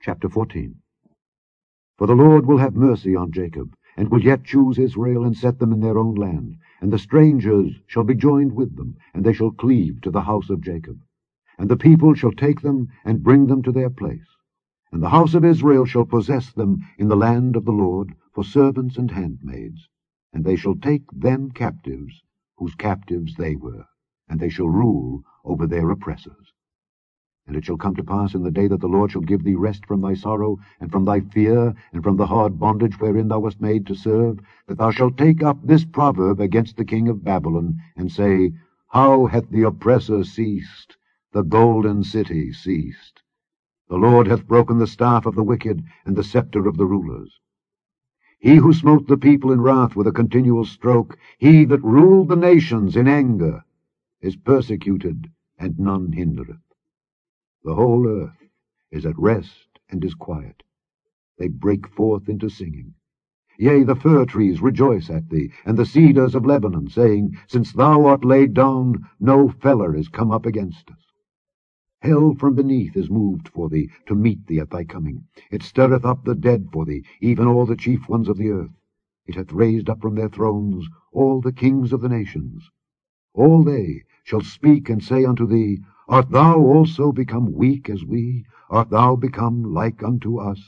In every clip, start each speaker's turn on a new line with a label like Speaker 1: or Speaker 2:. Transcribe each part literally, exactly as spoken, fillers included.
Speaker 1: Chapter fourteen. For the Lord will have mercy on Jacob, and will yet choose Israel, and set them in their own land. And the strangers shall be joined with them, and they shall cleave to the house of Jacob. And the people shall take them, and bring them to their place. And the house of Israel shall possess them in the land of the Lord, for servants and handmaids. And they shall take them captives, whose captives they were, and they shall rule over their oppressors. And it shall come to pass in the day that the Lord shall give thee rest from thy sorrow, and from thy fear, and from the hard bondage wherein thou wast made to serve, that thou shalt take up this proverb against the king of Babylon, and say, How hath the oppressor ceased, the golden city ceased? The Lord hath broken the staff of the wicked, and the scepter of the rulers. He who smote the people in wrath with a continual stroke, he that ruled the nations in anger, is persecuted, and none hindereth. The whole earth is at rest and is quiet. They break forth into singing. Yea, the fir trees rejoice at thee, and the cedars of Lebanon, saying, Since thou art laid down, no feller is come up against us. Hell from beneath is moved for thee, to meet thee at thy coming. It stirreth up the dead for thee, even all the chief ones of the earth. It hath raised up from their thrones all the kings of the nations. All they shall speak and say unto thee, Art thou also become weak as we? Art thou become like unto us?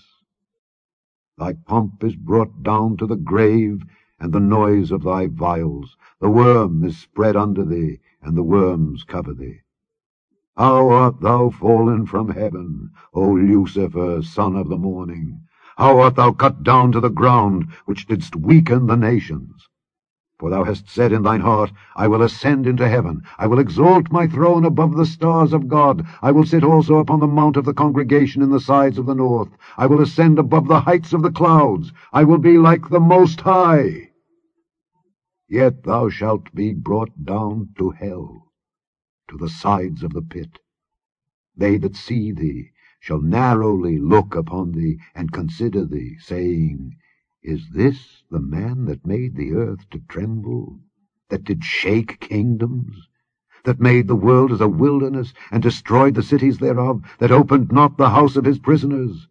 Speaker 1: Thy pomp is brought down to the grave, and the noise of thy vials. The worm is spread under thee, and the worms cover thee. How art thou fallen from heaven, O Lucifer, son of the morning? How art thou cut down to the ground, which didst weaken the nations? For thou hast said in thine heart, I will ascend into heaven, I will exalt my throne above the stars of God, I will sit also upon the mount of the congregation in the sides of the north, I will ascend above the heights of the clouds, I will be like the Most High. Yet thou shalt be brought down to hell, to the sides of the pit. They that see thee shall narrowly look upon thee, and consider thee, saying, Is this the man that made the earth to tremble, that did shake kingdoms, that made the world as a wilderness, and destroyed the cities thereof, that opened not the house of his prisoners?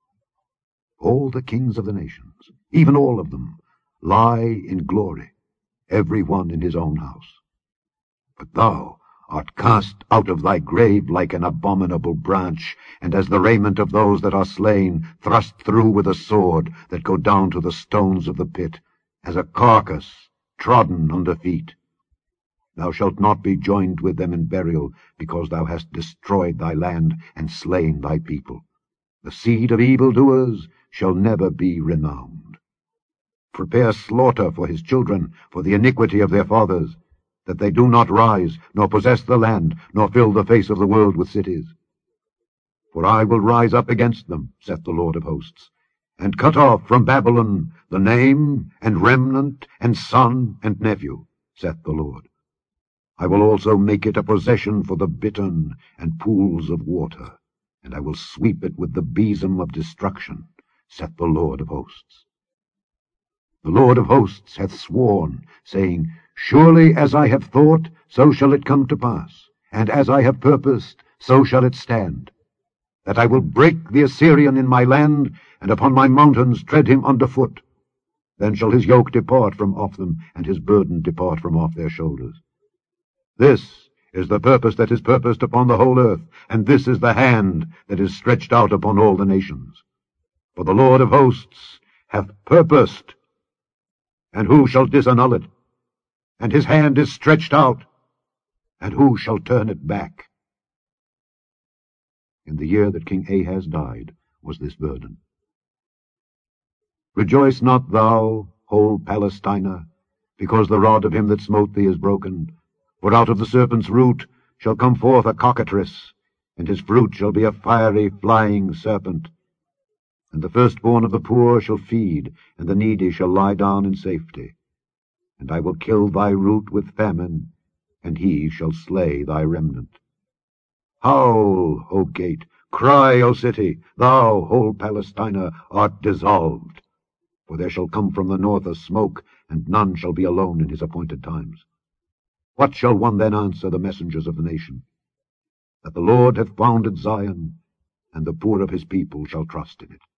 Speaker 1: All the kings of the nations, even all of them, lie in glory, every one in his own house. But thou art cast out of thy grave like an abominable branch, and as the raiment of those that are slain, thrust through with a sword, that go down to the stones of the pit, as a carcass trodden under feet. Thou shalt not be joined with them in burial, because thou hast destroyed thy land, and slain thy people. The seed of evildoers shall never be renowned. Prepare slaughter for his children, for the iniquity of their fathers, that they do not rise, nor possess the land, nor fill the face of the world with cities. For I will rise up against them, saith the Lord of hosts, and cut off from Babylon the name, and remnant, and son, and nephew, saith the Lord. I will also make it a possession for the bittern and pools of water, and I will sweep it with the besom of destruction, saith the Lord of hosts. The Lord of hosts hath sworn, saying, Surely as I have thought, so shall it come to pass, and as I have purposed, so shall it stand, that I will break the Assyrian in my land, and upon my mountains tread him under foot. Then shall his yoke depart from off them, and his burden depart from off their shoulders. This is the purpose that is purposed upon the whole earth, and this is the hand that is stretched out upon all the nations. For the Lord of hosts hath purposed, and who shall disannul it? And his hand is stretched out, and who shall turn it back? In the year that King Ahaz died was this burden. Rejoice not thou, whole Palestina, because the rod of him that smote thee is broken. For out of the serpent's root shall come forth a cockatrice, and his fruit shall be a fiery flying serpent. And the firstborn of the poor shall feed, and the needy shall lie down in safety. And I will kill thy root with famine, and he shall slay thy remnant. Howl, O gate, cry, O city, thou, whole Palestina, art dissolved. For there shall come from the north a smoke, and none shall be alone in his appointed times. What shall one then answer the messengers of the nation? That the Lord hath founded Zion, and the poor of his people shall trust in it.